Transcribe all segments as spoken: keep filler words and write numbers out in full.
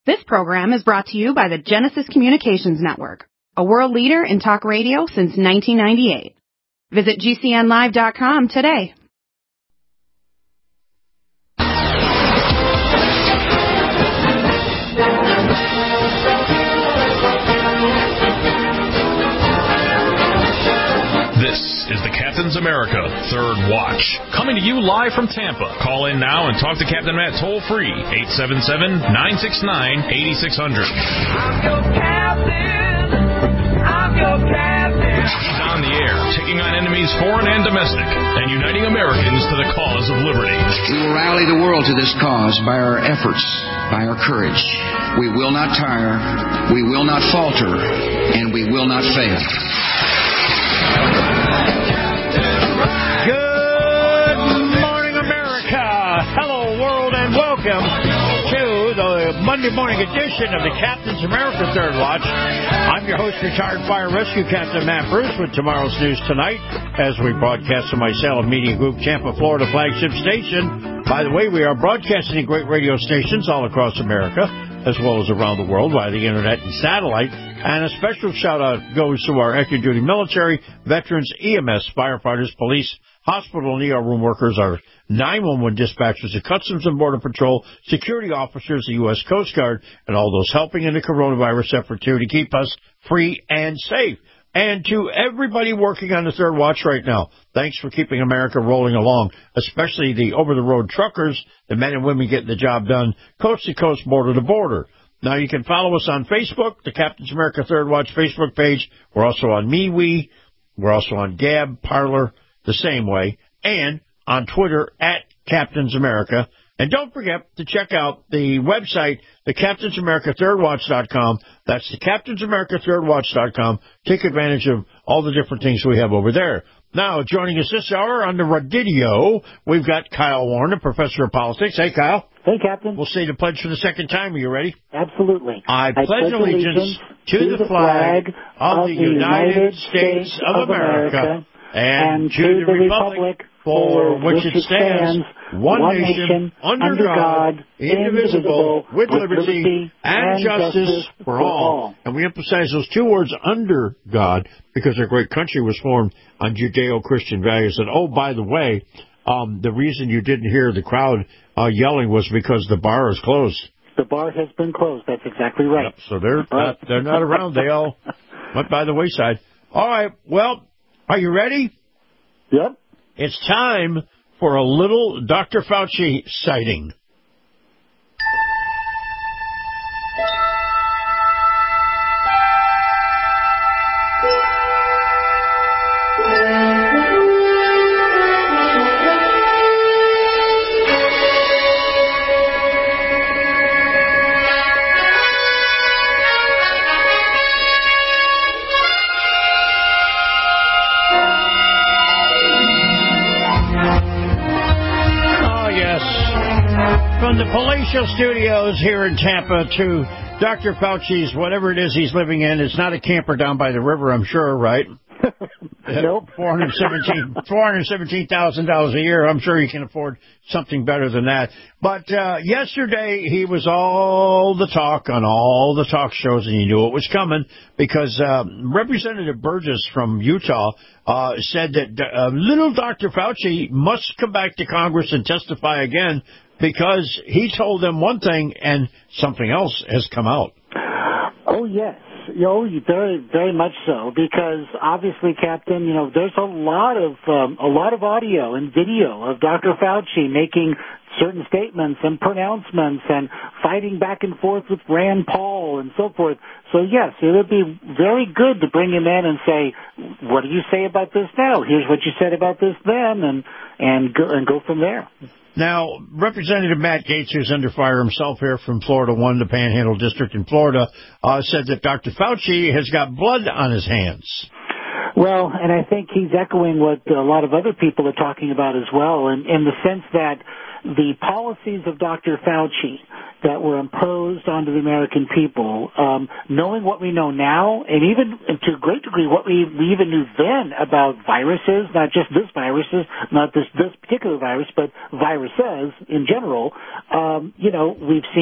This program is brought to you by the Genesis Communications Network, a world leader in talk radio since nineteen ninety-eight. Visit G C N live dot com today. This is the Captain's America Third Watch, coming to you live from Tampa. Call in now and talk to Captain Matt toll-free, eight seven seven, nine six nine, eight six zero zero. I'm your captain. I'm your captain. He's on the air, taking on enemies foreign and domestic, and uniting Americans to the cause of liberty. We will rally the world to this cause by our efforts, by our courage. We will not tire, we will not falter, and we will not fail. Good morning, America. Hello, world, and welcome to the Monday morning edition of the Captain's America Third Watch. I'm your host, retired fire rescue captain Matt Bruce, with tomorrow's news tonight as we broadcast from my Salem Media Group, Tampa, Florida flagship station. By the way, we are broadcasting at great radio stations all across America, as well as around the world via the internet and satellite. And a special shout-out goes to our active duty military, veterans, E M S, firefighters, police, hospital and E R room workers, our nine one one dispatchers, the Customs and Border Patrol, security officers, the U S Coast Guard, and all those helping in the coronavirus effort, too, to keep us free and safe. And to everybody working on the Third Watch right now, thanks for keeping America rolling along, especially the over-the-road truckers, the men and women getting the job done, coast to coast, border to border. Now, you can follow us on Facebook, the Captain's America Third Watch Facebook page. We're also on MeWe. We're also on Gab, Parler, the same way, and on Twitter at Captain's America. And don't forget to check out the website, the Captain's America Third Watch dot com. That's the Captain's America Third Watch dot com. Take advantage of all the different things we have over there. Now, joining us this hour on the Radio, we've got Kyle Warren, a professor of politics. Hey, Kyle. Hey, Captain. We'll say the pledge for the second time. Are you ready? Absolutely. I, I pledge, pledge allegiance to, to the flag of the United States of America and to the republic for which it stands, one nation, under God, indivisible, with liberty and justice for all. And we emphasize those two words, under God, because our great country was formed on Judeo-Christian values. And, oh, by the way, um, the reason you didn't hear the crowd uh, yelling was because the bar is closed. The bar has been closed. That's exactly right. Yep, so they're not, they're not around. They all went by the wayside. All right, well, are you ready? Yep. It's time for a little Doctor Fauci sighting. From the palatial studios here in Tampa to Doctor Fauci's, whatever it is he's living in. It's not a camper down by the river, I'm sure, right? Nope. four hundred seventeen four hundred seventeen thousand dollars a year. I'm sure he can afford something better than that. But uh, yesterday, he was all the talk on all the talk shows, and you knew it was coming because uh, Representative Burgess from Utah uh, said that uh, little Doctor Fauci must come back to Congress and testify again because he told them one thing and something else has come out. Oh, yes. You know, very, very much so, because obviously, Captain, you know, there's a lot of um, a lot of audio and video of Doctor Fauci making certain statements and pronouncements and fighting back and forth with Rand Paul and so forth. So, yes, it would be very good to bring him in and say, what do you say about this now? Here's what you said about this then, and and go, and go from there. Now, Representative Matt Gaetz, who's under fire himself here from Florida one, the Panhandle District in Florida, uh, said that Doctor Fauci has got blood on his hands. Well, and I think he's echoing what a lot of other people are talking about as well, in, in the sense that the policies of Doctor Fauci that were imposed onto the American people, um, knowing what we know now, and even to a great degree what we, we even knew then about viruses, not just this viruses, not this, this particular virus, but viruses in general, um, you know, we've seen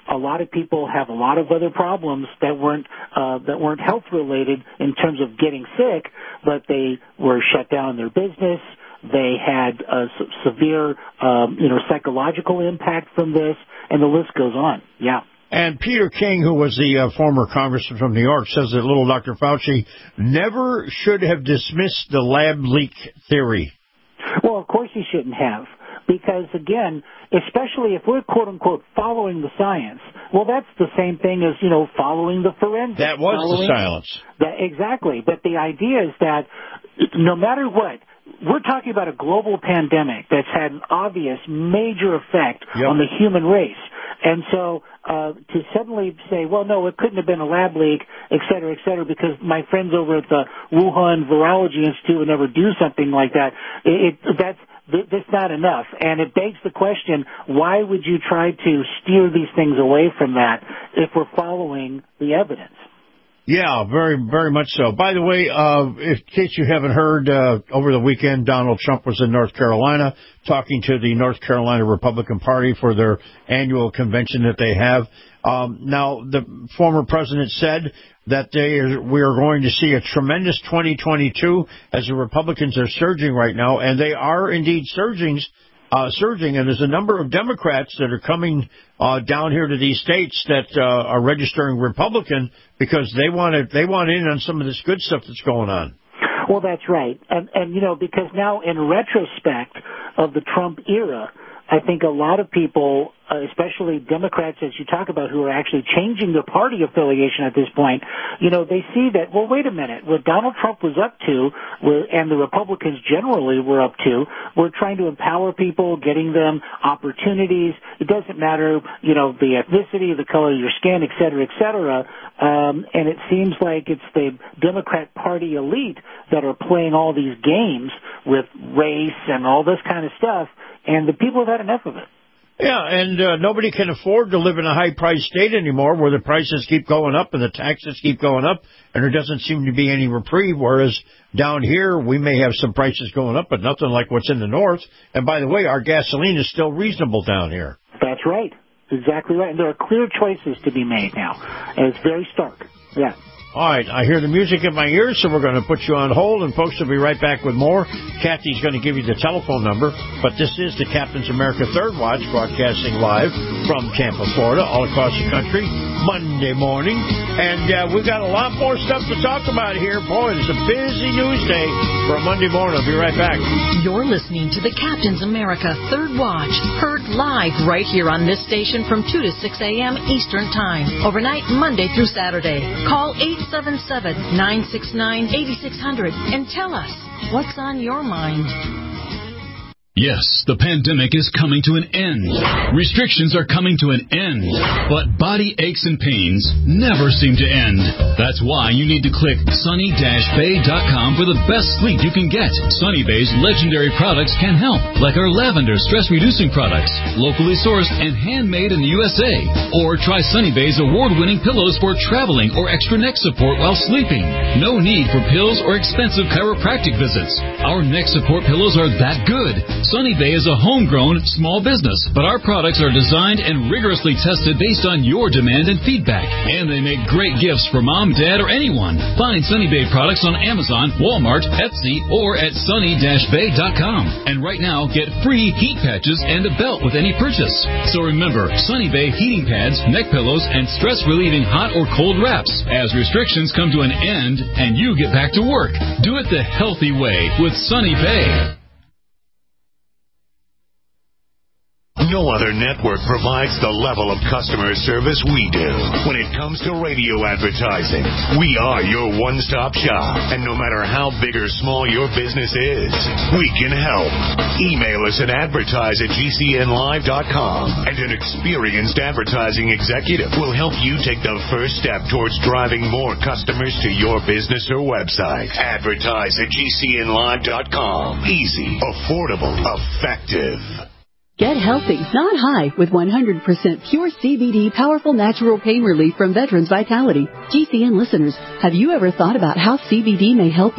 a lot of people have a lot of other problems that weren't uh, that weren't health related in terms of getting sick, but they were shut down in their business. They had a severe, um, you know, psychological impact from this, and the list goes on. Yeah. And Peter King, who was the uh, former congressman from New York, says that little Doctor Fauci never should have dismissed the lab leak theory. Well, of course he shouldn't have, because, again, especially if we're, quote-unquote, following the science, well, that's the same thing as, you know, following the forensics. That was following, the silence. That, exactly. But the idea is that no matter what, we're talking about a global pandemic that's had an obvious major effect yep. on the human race. And so uh, to suddenly say, well, no, it couldn't have been a lab leak, et cetera, et cetera, because my friends over at the Wuhan Virology Institute would never do something like that, it, it, that's that's not enough. And it begs the question, why would you try to steer these things away from that if we're following the evidence? Yeah, very, very much so. By the way, uh, in case you haven't heard, uh, over the weekend, Donald Trump was in North Carolina talking to the North Carolina Republican Party for their annual convention that they have. Um, now, the former president said that they are, we are going to see a tremendous twenty twenty-two as the Republicans are surging right now, and they are indeed surging. Uh, surging, and there's a number of Democrats that are coming uh, down here to these states that uh, are registering Republican because they want to they want in on some of this good stuff that's going on. Well, that's right, and and you know, because now in retrospect of the Trump era, I think a lot of people, uh, especially Democrats, as you talk about, who are actually changing their party affiliation at this point, you know, they see that, well, wait a minute, what Donald Trump was up to, and the Republicans generally were up to, were trying to empower people, getting them opportunities. It doesn't matter, you know, the ethnicity, the color of your skin, et cetera, et cetera. Um, and it seems like it's the Democrat Party elite that are playing all these games with race and all this kind of stuff. And the people have had enough of it. Yeah, and uh, nobody can afford to live in a high-priced state anymore where the prices keep going up and the taxes keep going up, and there doesn't seem to be any reprieve, whereas down here we may have some prices going up, but nothing like what's in the north. And by the way, our gasoline is still reasonable down here. That's right. Exactly right. And there are clear choices to be made now, and it's very stark. Yeah. All right, I hear the music in my ears, so we're going to put you on hold, and folks will be right back with more. Kathy's going to give you the telephone number, but this is the Captain's America Third Watch, broadcasting live from Tampa, Florida, all across the country, Monday morning. And uh, we've got a lot more stuff to talk about here. Boy, it's a busy news day for a Monday morning. I'll be right back. You're listening to the Captain's America Third Watch, heard live right here on this station from two to six a.m. Eastern Time, overnight Monday through Saturday. Call eight seven seven, nine six nine, eight six zero zero and tell us what's on your mind. Yes, the pandemic is coming to an end. Restrictions are coming to an end. But body aches and pains never seem to end. That's why you need to click sunny dash bay dot com for the best sleep you can get. Sunny Bay's legendary products can help, like our lavender stress-reducing products, locally sourced and handmade in the U S A. Or try Sunny Bay's award-winning pillows for traveling or extra neck support while sleeping. No need for pills or expensive chiropractic visits. Our neck support pillows are that good. Sunny Bay is a homegrown small business, but our products are designed and rigorously tested based on your demand and feedback. And they make great gifts for mom, dad, or anyone. Find Sunny Bay products on Amazon, Walmart, Etsy, or at sunny dash bay dot com. And right now, get free heat patches and a belt with any purchase. So remember, Sunny Bay heating pads, neck pillows, and stress-relieving hot or cold wraps. As restrictions come to an end and you get back to work, do it the healthy way with Sunny Bay. No other network provides the level of customer service we do. When it comes to radio advertising, we are your one-stop shop. And no matter how big or small your business is, we can help. Email us at advertise at G C N live dot com, and an experienced advertising executive will help you take the first step towards driving more customers to your business or website. Advertise at G C N live dot com. Easy, affordable, effective. Get healthy, not high, with one hundred percent pure C B D powerful natural pain relief from Veterans Vitality. G C N listeners, have you ever thought about how C B D may help you?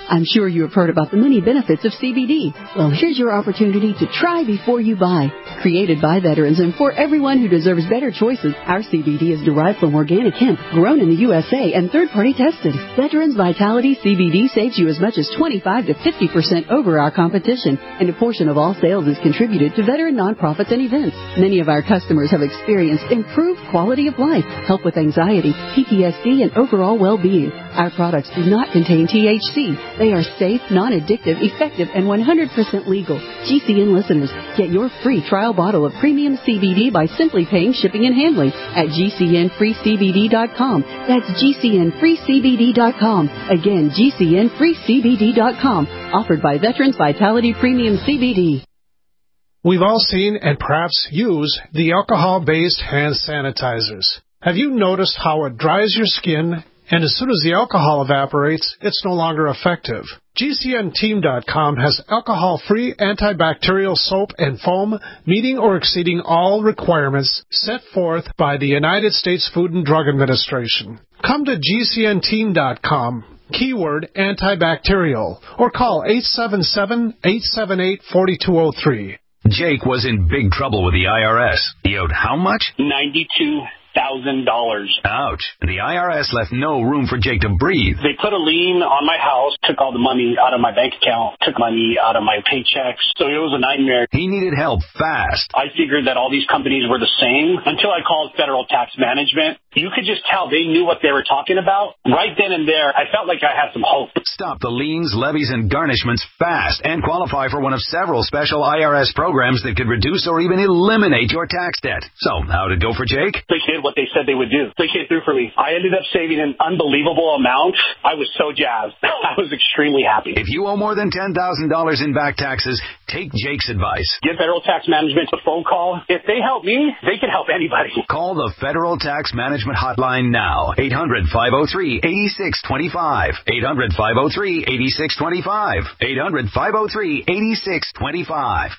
I'm sure you have heard about the many benefits of C B D. Well, here's your opportunity to try before you buy. Created by veterans and for everyone who deserves better choices, our C B D is derived from organic hemp, grown in the U S A and third-party tested. Veterans Vitality C B D saves you as much as twenty-five to fifty percent over our competition, and a portion of all sales is contributed to veteran nonprofits and events. Many of our customers have experienced improved quality of life, help with anxiety, P T S D, and overall well-being. Our products do not contain T H C. They are safe, non-addictive, effective, and one hundred percent legal. G C N listeners, get your free trial bottle of premium C B D by simply paying shipping and handling at G C N free C B D dot com. That's G C N free C B D dot com. Again, G C N free C B D dot com. Offered by Veterans Vitality Premium C B D. We've all seen and perhaps use the alcohol-based hand sanitizers. Have you noticed how it dries your skin, and as soon as the alcohol evaporates, it's no longer effective? G C N team dot com has alcohol-free antibacterial soap and foam meeting or exceeding all requirements set forth by the United States Food and Drug Administration. Come to G C N team dot com, keyword antibacterial, or call eight seven seven, eight seven eight, four two zero three. Jake was in big trouble with the I R S. He owed how much? ninety-two thousand dollars. Ouch. The I R S left no room for Jake to breathe. They put a lien on my house, took all the money out of my bank account, took money out of my paychecks. So it was a nightmare. He needed help fast. I figured that all these companies were the same until I called Federal Tax Management. You could just tell they knew what they were talking about. Right then and there, I felt like I had some hope. Stop the liens, levies, and garnishments fast and qualify for one of several special I R S programs that could reduce or even eliminate your tax debt. So, how'd it go for Jake? They did what they said they would do. They came through for me. I ended up saving an unbelievable amount. I was so jazzed. I was extremely happy. If you owe more than ten thousand dollars in back taxes, take Jake's advice. Give Federal Tax Management a phone call. If they help me, they can help anybody. Call the Federal Tax Management Hotline now. eight hundred, five oh three, eight six two five. eight hundred, five oh three, eight six two five. eight hundred, five oh three, eight six two five.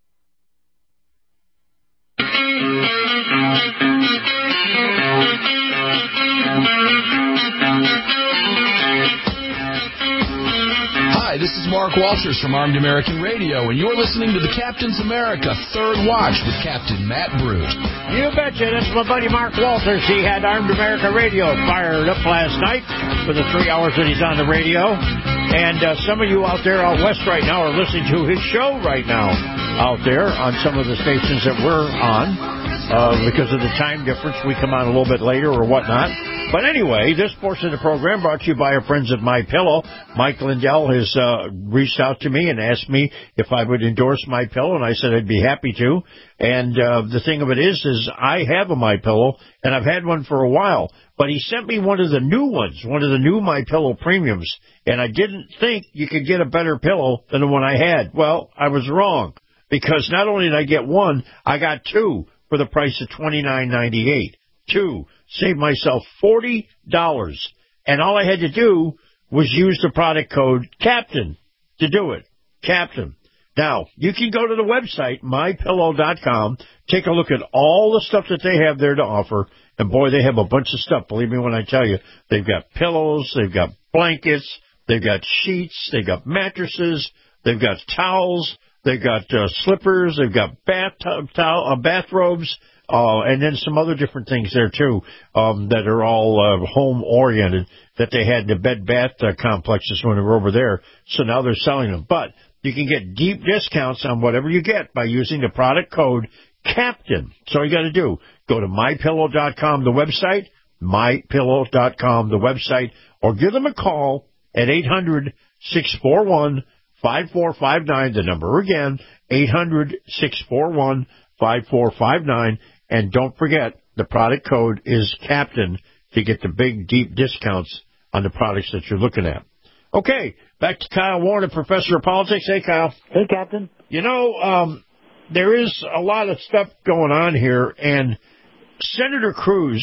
Hi, this is Mark Walters from Armed American Radio, and you're listening to the Captain's America Third Watch with Captain Matt Brute. You betcha. That's my buddy Mark Walters. He had Armed America Radio fired up last night for the three hours that he's on the radio. And uh, some of you out there out west right now are listening to his show right now out there on some of the stations that we're on. Uh, because of the time difference, we come on a little bit later or whatnot. But anyway, this portion of the program brought to you by our friends at MyPillow. Mike Lindell has uh, reached out to me and asked me if I would endorse MyPillow, and I said I'd be happy to. And uh, the thing of it is, is I have a MyPillow, and I've had one for a while. But he sent me one of the new ones, one of the new MyPillow premiums, and I didn't think you could get a better pillow than the one I had. Well, I was wrong, because not only did I get one, I got two for the price of twenty-nine ninety-eight. Two. Saved myself forty dollars. And all I had to do was use the product code CAPTAIN to do it. CAPTAIN. Now, you can go to the website, my pillow dot com, take a look at all the stuff that they have there to offer. And, boy, they have a bunch of stuff. Believe me when I tell you. They've got pillows. They've got blankets. They've got sheets. They've got mattresses. They've got towels. They've got uh, slippers. They've got bath towel, uh, bathrobes, uh, and then some other different things there, too, um, that are all uh, home-oriented that they had in the bed bath uh, complexes when they were over there. So now they're selling them. But you can get deep discounts on whatever you get by using the product code CAPTAIN. So all you got to do, go to my pillow dot com, the website, my pillow dot com, the website, or give them a call at eight hundred, six four one, five four five nine, the number again, eight hundred, six four one, five four five nine, and don't forget, the product code is CAPTAIN to get the big, deep discounts on the products that you're looking at. Okay, back to Kyle Warner, Professor of Politics. Hey, Kyle. Hey, Captain. You know, um, there is a lot of stuff going on here, and Senator Cruz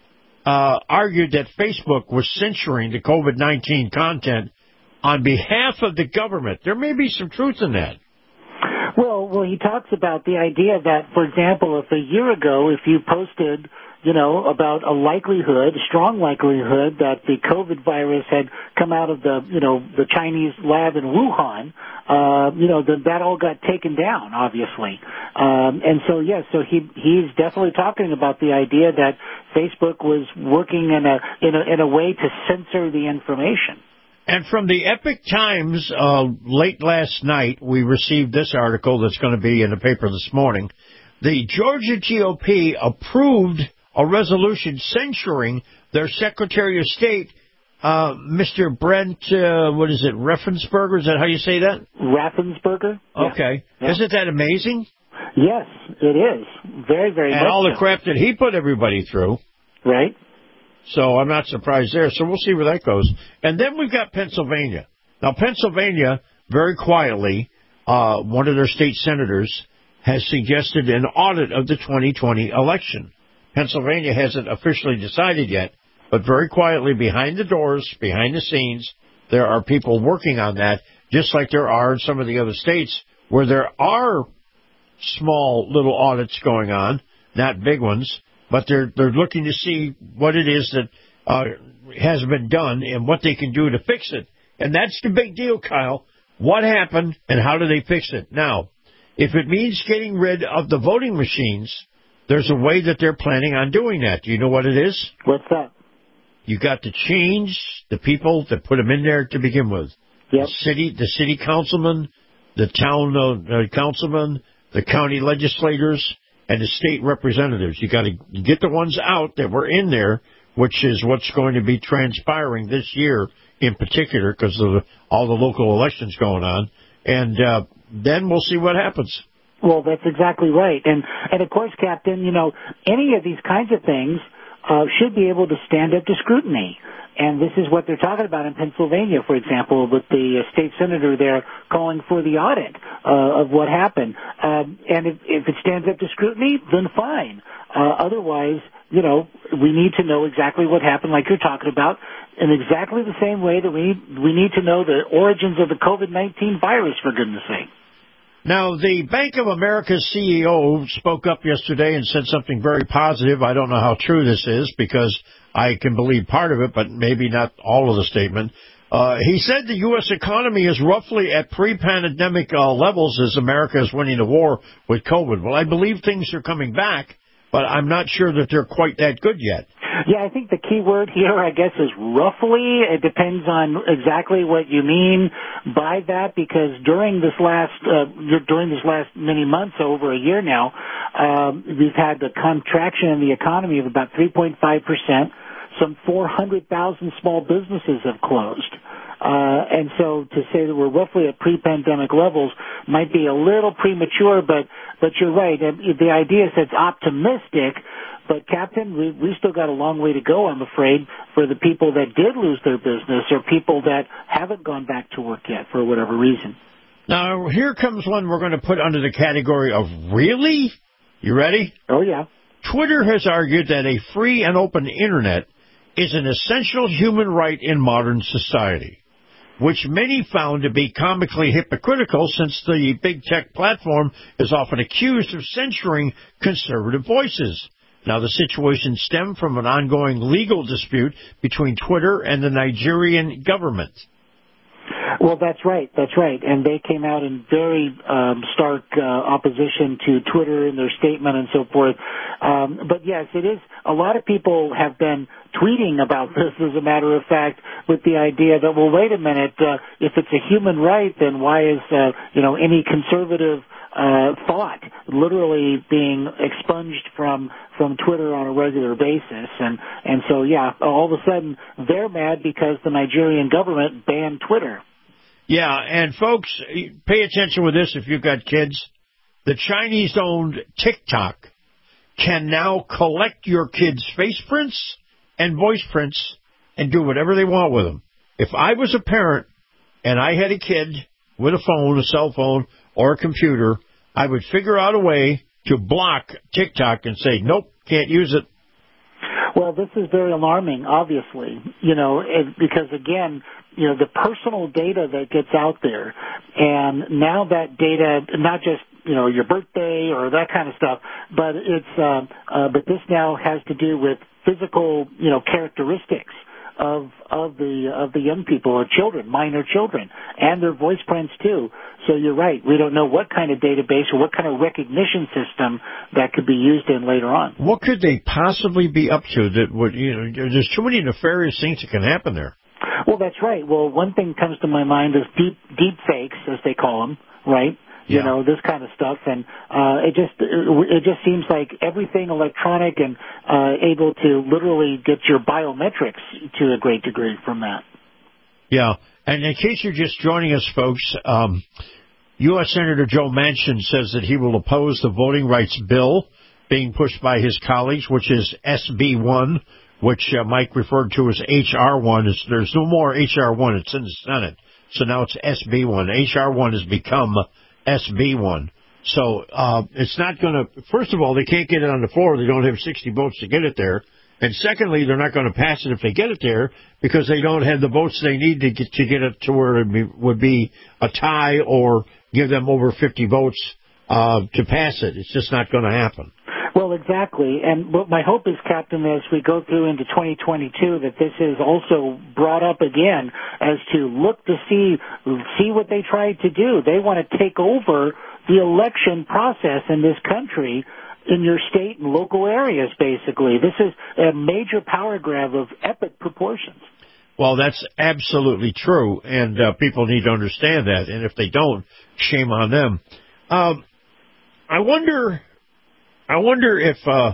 uh, argued that Facebook was censoring the COVID nineteen content on behalf of the government. There may be some truth in that. Well, well, he talks about the idea that, for example, if a year ago, if you posted you know, about a likelihood, a strong likelihood that the COVID virus had come out of the, you know, the Chinese lab in Wuhan, uh, you know, then that all got taken down, obviously. Um, and so, yes, so he he's definitely talking about the idea that Facebook was working in a in a in a way to censor the information. And from the Epoch Times, uh, late last night, we received this article that's going to be in the paper this morning. The Georgia G O P approved a resolution censuring their Secretary of State, uh, Mister Brent, uh, what is it, Raffensperger? Is that how you say that? Raffensperger. Okay. Yeah. Isn't that amazing? Yes, it is. Very, very and much And all so. the crap that he put everybody through. Right. So I'm not surprised there. So we'll see where that goes. And then we've got Pennsylvania. Now, Pennsylvania, very quietly, uh, one of their state senators has suggested an audit of the twenty twenty election. Pennsylvania hasn't officially decided yet, but very quietly behind the doors, behind the scenes, there are people working on that, just like there are in some of the other states where there are small little audits going on, not big ones, but they're they're looking to see what it is that uh, has been done and what they can do to fix it. And that's the big deal, Kyle. What happened and how do they fix it? Now, if it means getting rid of the voting machines, there's a way that they're planning on doing that. Do you know what it is? What's that? You got to change the people that put them in there to begin with. Yep. The city, the city councilman, the town uh, councilman, the county legislators, and the state representatives. You got to get the ones out that were in there, which is what's going to be transpiring this year in particular because of the, all the local elections going on. And uh, then we'll see what happens. Well, that's exactly right. And, and of course, Captain, you know, any of these kinds of things uh, should be able to stand up to scrutiny. And this is what they're talking about in Pennsylvania, for example, with the uh, state senator there calling for the audit uh, of what happened. Um, and if, if it stands up to scrutiny, then fine. Uh, otherwise, you know, we need to know exactly what happened, like you're talking about, in exactly the same way that we we need to know the origins of the COVID nineteen virus, for goodness sake. Now, the Bank of America C E O spoke up yesterday and said something very positive. I don't know how true this is because I can believe part of it, but maybe not all of the statement. Uh, he said the U S economy is roughly at pre-pandemic uh, levels as America is winning the war with COVID. Well, I believe things are coming back, but I'm not sure that they're quite that good yet. Yeah, I think the key word here, I guess, is roughly. It depends on exactly what you mean by that, because during this last uh, during this last many months, over a year now, um, we've had the contraction in the economy of about three point five percent. Some four hundred thousand small businesses have closed. Uh, and so to say that we're roughly at pre-pandemic levels might be a little premature, but, but you're right. The idea is it's optimistic, but Captain, we, we still got a long way to go, I'm afraid, for the people that did lose their business or people that haven't gone back to work yet for whatever reason. Now, here comes one we're going to put under the category of really? You ready? Oh, yeah. Twitter has argued that a free and open Internet is an essential human right in modern society, which many found to be comically hypocritical since the big tech platform is often accused of censoring conservative voices. Now, the situation stemmed from an ongoing legal dispute between Twitter and the Nigerian government. Well, that's right. That's right. And they came out in very um, stark uh, opposition to Twitter in their statement and so forth. Um, but yes, it is. A lot of people have been tweeting about this, as a matter of fact, with the idea that, well, wait a minute, uh, if it's a human right, then why is, uh, you know, any conservative uh, thought literally being expunged from from Twitter on a regular basis? And and so, yeah, all of a sudden they're mad because the Nigerian government banned Twitter. Yeah, and folks, pay attention with this if you've got kids. The Chinese-owned TikTok can now collect your kids' face prints and voice prints and do whatever they want with them. If I was a parent and I had a kid with a phone, a cell phone, or a computer, I would figure out a way to block TikTok and say, nope, can't use it. Well, this is very alarming, obviously, you know, it, because, again, you know, the personal data that gets out there, and now that data, not just you know, your birthday or that kind of stuff. But it's, uh, uh, but this now has to do with physical, you know, characteristics of of the of the young people or children, minor children, and their voice prints too. So you're right. We don't know what kind of database or what kind of recognition system that could be used in later on. What could they possibly be up to that would, you know, there's too many nefarious things that can happen there. Well, that's right. Well, one thing comes to my mind is deep deep fakes, as they call them, right? You yeah. know, this kind of stuff, and uh, it just it just seems like everything electronic and uh, able to literally get your biometrics to a great degree from that. Yeah, and in case you're just joining us, folks, um, U S Senator Joe Manchin says that he will oppose the voting rights bill being pushed by his colleagues, which is S B one, which uh, Mike referred to as H R one. It's, there's no more H R one. It's in the Senate, so now it's S B one. H R one has become S B one. So uh, it's not going to, first of all, they can't get it on the floor. They don't have sixty votes to get it there. And secondly, they're not going to pass it if they get it there because they don't have the votes they need to get to get it to where it be, would be a tie or give them over fifty votes uh, to pass it. It's just not going to happen. Well, exactly. And what my hope is, Captain, as we go through into twenty twenty-two, that this is also brought up again as to look to see see what they tried to do. They want to take over the election process in this country in your state and local areas, basically. This is a major power grab of epic proportions. Well, that's absolutely true, and uh, people need to understand that. And if they don't, shame on them. Um, I wonder... I wonder if uh,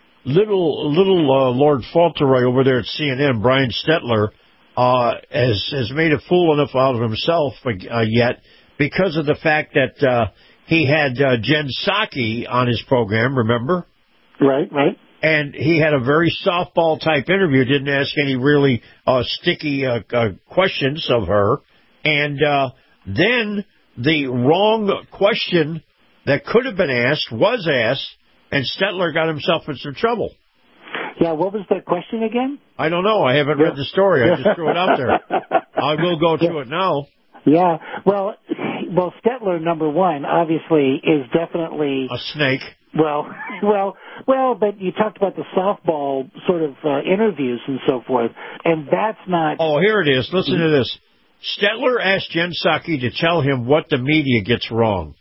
little little uh, Lord Fauntleroy over there at C N N, Brian Stetler, uh, has has made a fool enough out of himself uh, yet because of the fact that uh, he had uh, Jen Psaki on his program. Remember? Right, right. And he had a very softball type interview. Didn't ask any really uh, sticky uh, uh, questions of her, and uh, then the wrong question that could have been asked was asked. And Stetler got himself in some trouble. Yeah, what was that question again? I don't know. I haven't read the story. I just threw it out there. I will go to yeah. it now. Yeah. Well, well, Stetler, number one, obviously, is definitely a snake. Well, well, well, but you talked about the softball sort of uh, interviews and so forth, and that's not. Oh, here it is. Listen to this. Stetler asked Jen Psaki to tell him what the media gets wrong.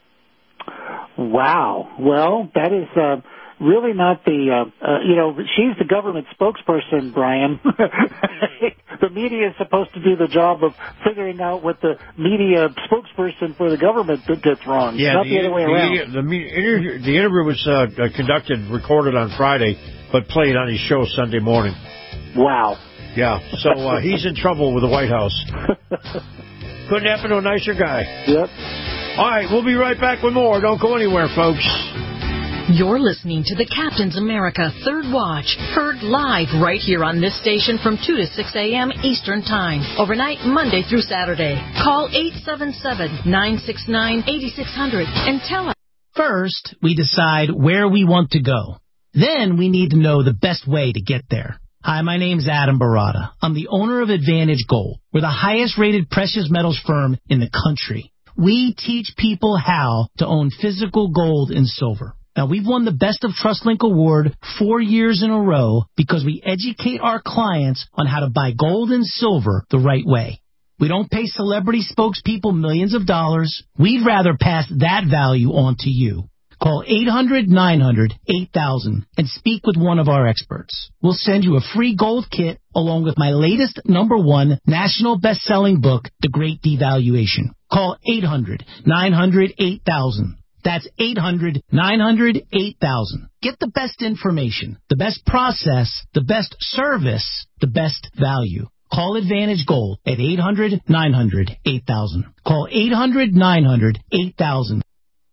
Wow. Well, that is uh, really not the, uh, uh, you know, she's the government spokesperson, Brian. The media is supposed to do the job of figuring out what the media spokesperson for the government gets wrong. Yeah, not the, the other way the, around. The, the, interview, the interview was uh, conducted, recorded on Friday, but played on his show Sunday morning. Wow. Yeah, so uh, he's in trouble with the White House. Couldn't happen to a nicer guy. Yep. All right, we'll be right back with more. Don't go anywhere, folks. You're listening to the Captain's America Third Watch, heard live right here on this station from two to six a.m. Eastern Time, overnight Monday through Saturday. Call eight seven seven, nine six nine, eight six zero zero and tell us. First, we decide where we want to go. Then we need to know the best way to get there. Hi, my name's Adam Barada. I'm the owner of Advantage Gold. We're the highest rated precious metals firm in the country. We teach people how to own physical gold and silver. Now, we've won the Best of TrustLink Award four years in a row because we educate our clients on how to buy gold and silver the right way. We don't pay celebrity spokespeople millions of dollars. We'd rather pass that value on to you. Call eight hundred, nine hundred, eight thousand and speak with one of our experts. We'll send you a free gold kit along with my latest number one national best-selling book, The Great Devaluation. Call eight hundred, nine hundred, eight thousand. That's eight hundred, nine hundred, eight thousand. Get the best information, the best process, the best service, the best value. Call Advantage Gold at eight hundred, nine hundred, eight thousand. Call eight hundred, nine hundred, eight thousand.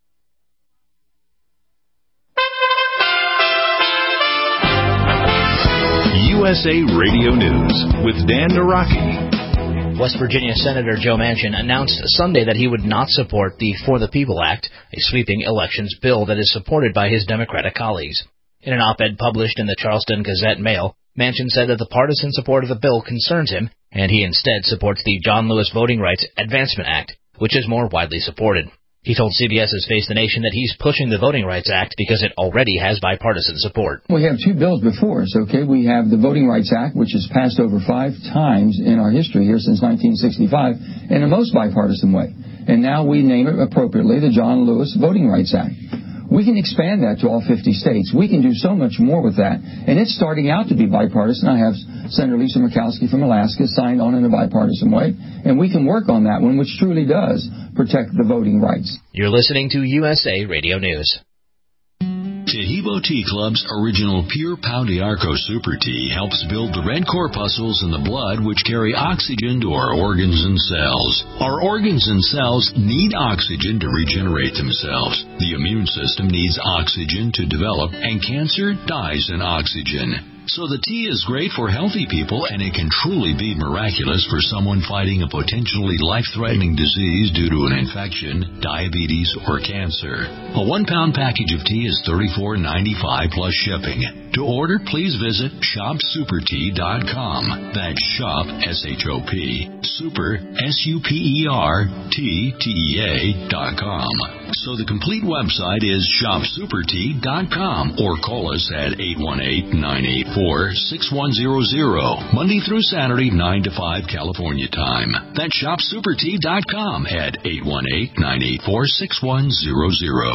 U S A Radio News with Dan Naraki. West Virginia Senator Joe Manchin announced Sunday that he would not support the For the People Act, a sweeping elections bill that is supported by his Democratic colleagues. In an op-ed published in the Charleston Gazette-Mail, Manchin said that the partisan support of the bill concerns him, and he instead supports the John Lewis Voting Rights Advancement Act, which is more widely supported. He told C B S's Face the Nation that he's pushing the Voting Rights Act because it already has bipartisan support. We have two bills before us, okay? We have the Voting Rights Act, which has passed over five times in our history here since nineteen sixty-five in the most bipartisan way. And now we name it appropriately the John Lewis Voting Rights Act. We can expand that to all fifty states. We can do so much more with that. And it's starting out to be bipartisan. I have Senator Lisa Murkowski from Alaska signed on in a bipartisan way. And we can work on that one, which truly does protect the voting rights. You're listening to U S A Radio News. Tahibo Tea Club's original Pure Pau d'Arco Super Tea helps build the red corpuscles in the blood which carry oxygen to our organs and cells. Our organs and cells need oxygen to regenerate themselves. The immune system needs oxygen to develop, and cancer dies in oxygen. So the tea is great for healthy people, and it can truly be miraculous for someone fighting a potentially life-threatening disease due to an infection, diabetes, or cancer. A one-pound package of tea is thirty-four ninety-five plus shipping. To order, please visit shop super tea dot com. That's shop, S H O P, super, S U P E R, T, T E A, dot com. So the complete website is shop super tea dot com, or call us at eight one eight, nine eight four, six one zero zero, Monday through Saturday, nine to five California time. That's shop super tea dot com at eight one eight, nine eight four, six one zero zero.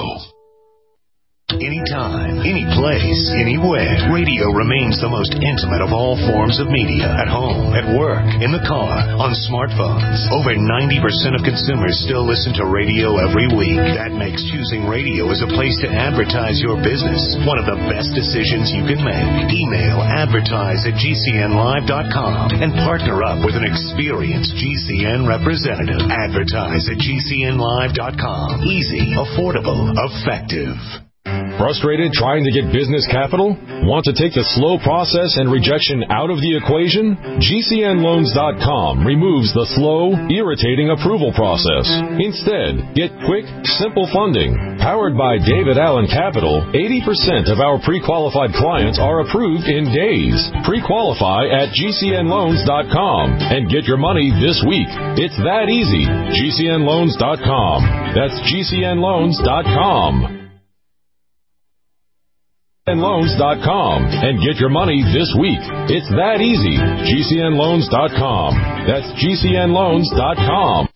Anytime, any place, anywhere, radio remains the most intimate of all forms of media. At home, at work, in the car, on smartphones. Over ninety percent of consumers still listen to radio every week. That makes choosing radio as a place to advertise your business one of the best decisions you can make. Email advertise at G C N live dot com and partner up with an experienced G C N representative. Advertise at G C N live dot com. Easy, affordable, effective. Frustrated trying to get business capital? Want to take the slow process and rejection out of the equation? G C N loans dot com removes the slow, irritating approval process. Instead, get quick, simple funding. Powered by David Allen Capital, eighty percent of our pre-qualified clients are approved in days. Pre-qualify at G C N loans dot com and get your money this week. It's that easy. G C N loans dot com. That's G C N loans dot com. G C N loans dot com and get your money this week. It's that easy. G C N loans dot com. That's G C N loans dot com.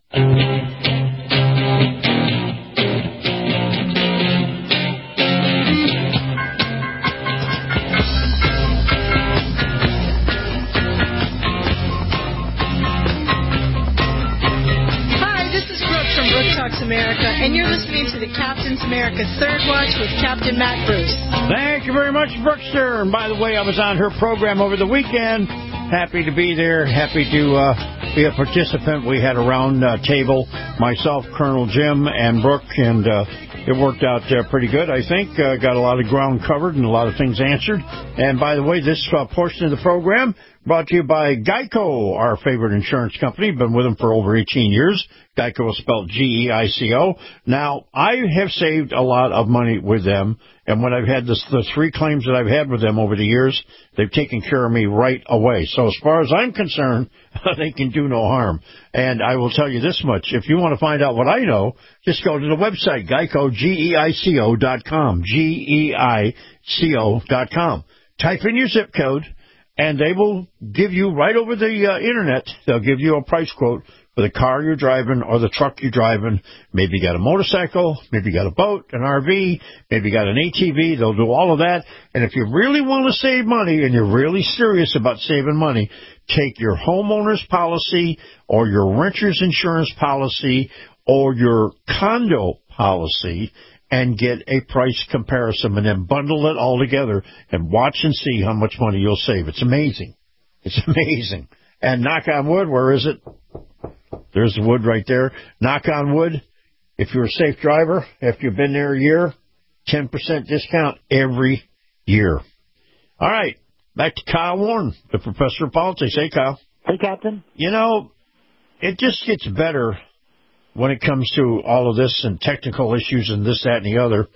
America, and you're listening to the Captain's America Third Watch with Captain Matt Bruce. Thank you very much, Brookster. And by the way, I was on her program over the weekend. Happy to be there. Happy to uh, be a participant. We had a round uh, table, myself, Colonel Jim, and Brooke, and uh, it worked out uh, pretty good, I think. Uh, got a lot of ground covered and a lot of things answered. And by the way, this uh, portion of the program brought to you by Geico, our favorite insurance company. Been with them for over eighteen years. Geico is spelled G E I C O. Now, I have saved a lot of money with them, and when I've had this, the three claims that I've had with them over the years, they've taken care of me right away. So as far as I'm concerned, they can do no harm. And I will tell you this much. If you want to find out what I know, just go to the website, Geico, G E I C O dot com, G E I C O dot com. Type in your zip code, and they will give you right over the uh, Internet, they'll give you a price quote for the car you're driving or the truck you're driving. Maybe you got a motorcycle, maybe you got a boat, an R V, maybe you got an A T V. They'll do all of that. And if you really want to save money and you're really serious about saving money, take your homeowner's policy or your renter's insurance policy or your condo policy and get a price comparison and then bundle it all together and watch and see how much money you'll save. It's amazing. It's amazing. And knock on wood, where is it? There's the wood right there. Knock on wood, if you're a safe driver, after you've been there a year, ten percent discount every year. All right, back to Kyle Warren, the professor of politics. Hey, Kyle. Hey, Captain. You know, it just gets better when it comes to all of this and technical issues and this, that, and the other.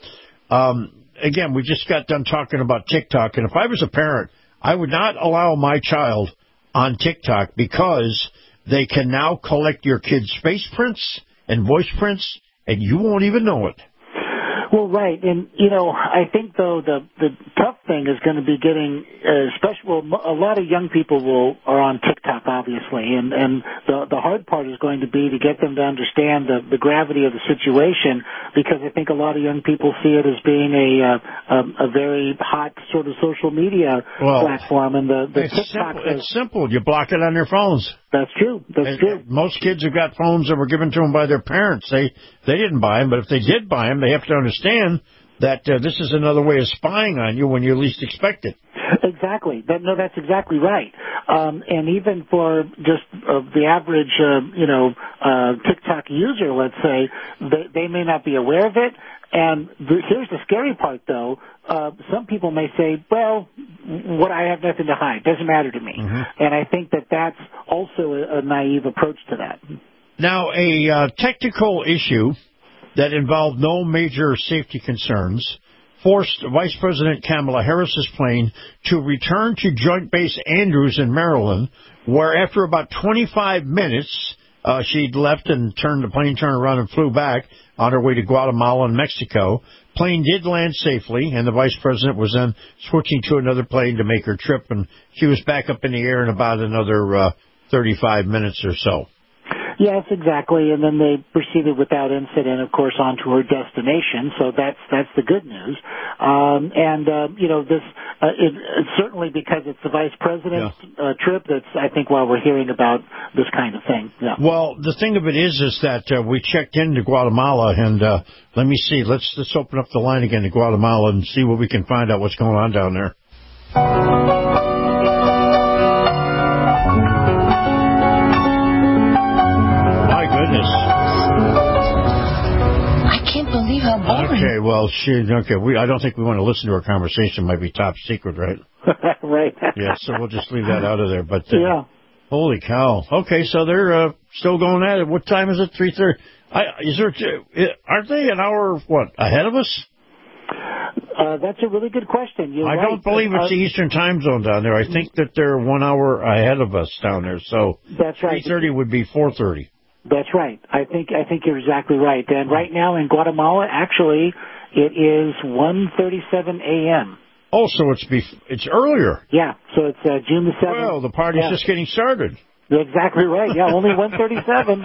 Um, again, we just got done talking about TikTok, and if I was a parent, I would not allow my child on TikTok because they can now collect your kids' face prints and voice prints and you won't even know it. Well, right, and you know, I think though the the tough thing is going to be getting, uh, especially well, a lot of young people will are on TikTok, obviously, and and the the hard part is going to be to get them to understand the the gravity of the situation, because I think a lot of young people see it as being a uh, a, a very hot sort of social media well, platform, and the the it's TikTok simple. It's simple. You block it on their phones. That's true. That's and, true. Most kids have got phones that were given to them by their parents. They they didn't buy them, but if they did buy them, they have to understand that uh, this is another way of spying on you when you least expect it. Exactly. That, no, that's exactly right. Um, and even for just uh, the average, uh, you know, uh, TikTok user, let's say, they, they may not be aware of it. And the, here's the scary part, though. Uh, some people may say, well, what I have nothing to hide. Doesn't matter to me. Mm-hmm. And I think that that's also a, a naive approach to that. Now, a uh, technical issue that involved no major safety concerns forced Vice President Kamala Harris's plane to return to Joint Base Andrews in Maryland, where after about twenty-five minutes, uh, she'd left and turned the plane, turned around and flew back on her way to Guatemala and Mexico. Plane did land safely, and the Vice President was then switching to another plane to make her trip, and she was back up in the air in about another uh, thirty-five minutes or so. Yes, exactly. And then they proceeded without incident, of course, on to her destination. So that's that's the good news. Um, and uh, you know, this uh, it, it's certainly because it's the vice president's yeah. uh, trip. That's I think why we're hearing about this kind of thing. Yeah. Well, the thing of it is, is that uh, we checked into Guatemala, and uh, let me see. Let's let's open up the line again to Guatemala and see what we can find out what's going on down there. I can't believe how boring. Okay, well, she, okay, we, I don't think we want to listen to her conversation. It might be top secret, right? Right. Yeah, so we'll just leave that out of there. But uh, yeah. Holy cow. Okay, so they're uh, still going at it. What time is it? three thirty. I, is there? Aren't they an hour, what, ahead of us? Uh, that's a really good question. You're I right. don't believe it's uh, the Eastern time zone down there. I think that they're one hour ahead of us down there. So that's right. three thirty would be four thirty. That's right. I think I think you're exactly right. And right now in Guatemala, actually, it is one thirty-seven a.m. Oh, so it's bef- it's earlier. Yeah, so it's uh, June the seventh. Well, the party's yeah. just getting started. You're exactly right. Yeah, only one thirty-seven.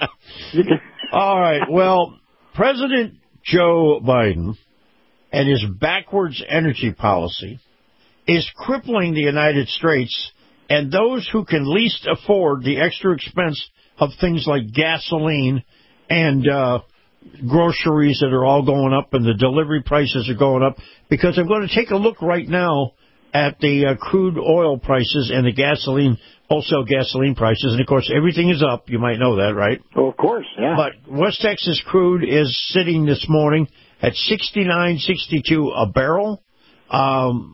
All right. Well, President Joe Biden and his backwards energy policy is crippling the United States and those who can least afford the extra expense of things like gasoline and uh, groceries that are all going up, and the delivery prices are going up. Because I'm going to take a look right now at the uh, crude oil prices and the gasoline, wholesale gasoline prices. And, of course, everything is up. You might know that, right? Oh, of course, yeah. But West Texas crude is sitting this morning at sixty-nine sixty-two a barrel. Um,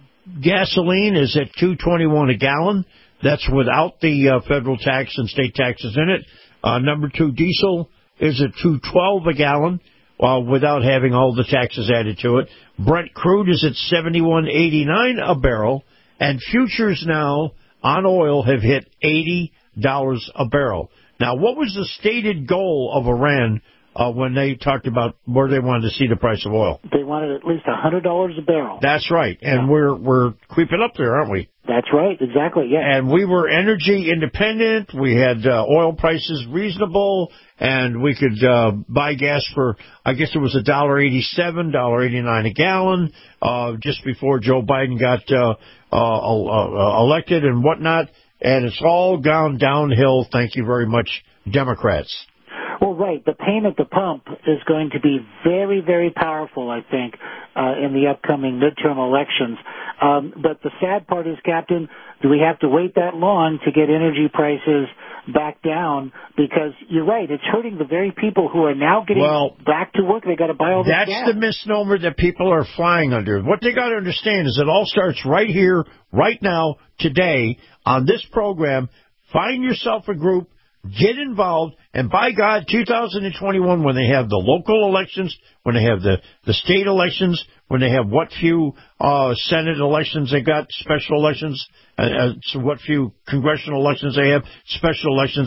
gasoline is at two twenty-one a gallon. That's without the uh, federal tax and state taxes in it. Uh, number two, diesel is at two twelve a gallon, uh, without having all the taxes added to it. Brent crude is at seventy-one eighty-nine a barrel, and futures now on oil have hit eighty dollars a barrel. Now, what was the stated goal of Iran uh, when they talked about where they wanted to see the price of oil? They wanted at least one hundred dollars a barrel. That's right, and yeah. we're we're creeping up there, aren't we? That's right, exactly, yeah. And we were energy independent. We had uh, oil prices reasonable, and we could uh, buy gas for, I guess it was one dollar eighty-seven, one dollar eighty-nine a gallon, uh, just before Joe Biden got uh, uh, uh, elected and whatnot. And it's all gone downhill, thank you very much, Democrats. Well, right. The pain at the pump is going to be very, very powerful, I think, uh, in the upcoming midterm elections. Um, but the sad part is, Captain, do we have to wait that long to get energy prices back down? Because you're right, it's hurting the very people who are now getting well, back to work. They got to buy all this That's gas. the misnomer that people are flying under. What they got to understand is it all starts right here, right now, today, on this program. Find yourself a group. Get involved, and by God, two thousand twenty-one, when they have the local elections, when they have the, the state elections, when they have what few uh, Senate elections they got, special elections, uh, uh, so what few congressional elections they have, special elections,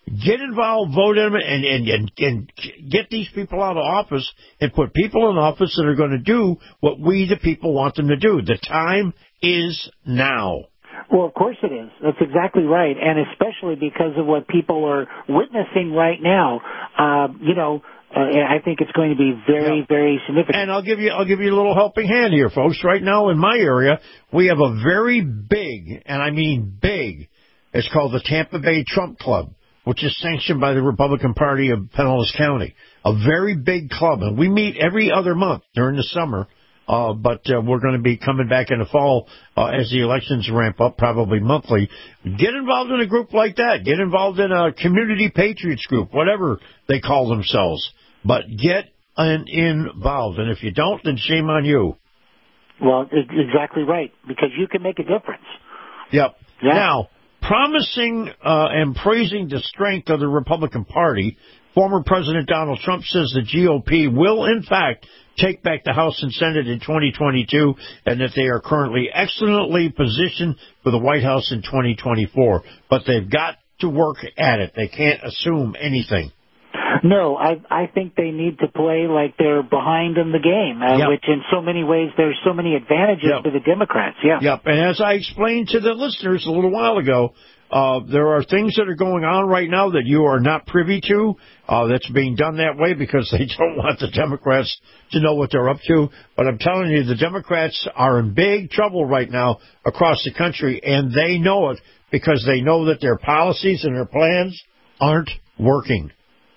Get involved, vote them, and, and, and, and get these people out of office and put people in office that are going to do what we, the people, want them to do. The time is now. Well, of course it is. That's exactly right, and especially because of what people are witnessing right now. Uh, you know, uh, I think it's going to be very, yeah. very significant. And I'll give you, I'll give you a little helping hand here, folks. Right now in my area, we have a very big, and I mean big, it's called the Tampa Bay Trump Club, which is sanctioned by the Republican Party of Pinellas County. A very big club, and we meet every other month during the summer, uh, but uh, we're going to be coming back in the fall uh, as the elections ramp up, probably monthly. Get involved in a group like that. Get involved in a community patriots group, whatever they call themselves. But get an involved, and if you don't, then shame on you. Well, exactly right, because you can make a difference. Yep. Yeah. Now, promising uh, and praising the strength of the Republican Party, former President Donald Trump says the G O P will, in fact, take back the House and Senate in twenty twenty-two, and that they are currently excellently positioned for the White House in twenty twenty-four. But they've got to work at it. They can't assume anything. No, I I think they need to play like they're behind in the game, uh, yep. which in so many ways there's so many advantages yep. to the Democrats. Yeah. Yep. And as I explained to the listeners a little while ago, uh, there are things that are going on right now that you are not privy to. Uh, that's being done that way because they don't want the Democrats to know what they're up to. But I'm telling you, the Democrats are in big trouble right now across the country, and they know it because they know that their policies and their plans aren't working.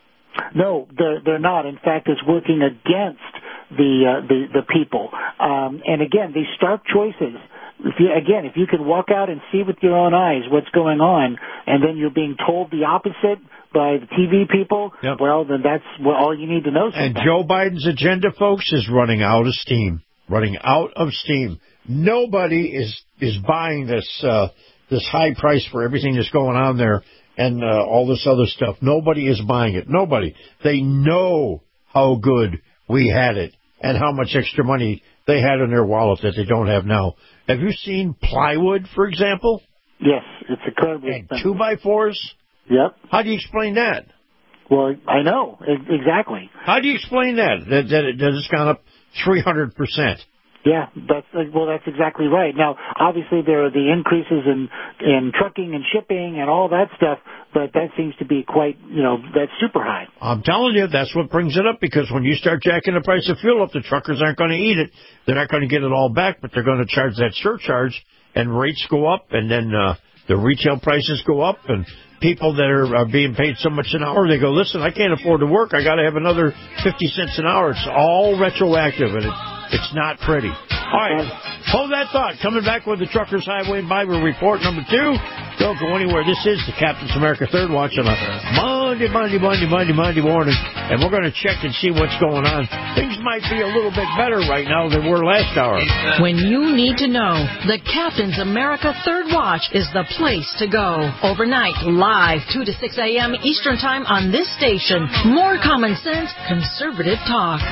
No, they're they're not. In fact, it's working against the uh, the the people. Um, and again, these stark choices. If you, again, if you can walk out and see with your own eyes what's going on, and then you're being told the opposite by the T V people, yep. well, then that's well, all you need to know. Sometimes. And Joe Biden's agenda, folks, is running out of steam. Running out of steam. Nobody is is buying this uh, this high price for everything that's going on there. And uh, all this other stuff. Nobody is buying it. Nobody. They know how good we had it and how much extra money they had in their wallet that they don't have now. Have you seen plywood, for example? Yes, it's incredibly and expensive. two by fours? Yep. How do you explain that? Well, I know. Exactly. How do you explain that? That, that, it, that it's gone up three hundred percent. Yeah, that's well. That's exactly right. Now, obviously, there are the increases in in trucking and shipping and all that stuff, but that seems to be quite, you know, that's super high. I'm telling you, that's what brings it up, because when you start jacking the price of fuel up, the truckers aren't going to eat it. They're not going to get it all back, but they're going to charge that surcharge, and rates go up, and then uh, the retail prices go up, and people that are, are being paid so much an hour, they go, listen, I can't afford to work. I got to have another fifty cents an hour. It's all retroactive, and it, it's not pretty. All right, hold that thought. Coming back with the Truckers Highway Bible Report number two. Don't go anywhere. This is the Captain's America Third Watch on a Monday, Monday, Monday, Monday, Monday morning, and we're going to check and see what's going on. Things might be a little bit better right now than were last hour. When you need to know, the Captain's America Third Watch is the place to go. Overnight, live, two to six a.m. Eastern Time on this station. More common sense, conservative talk.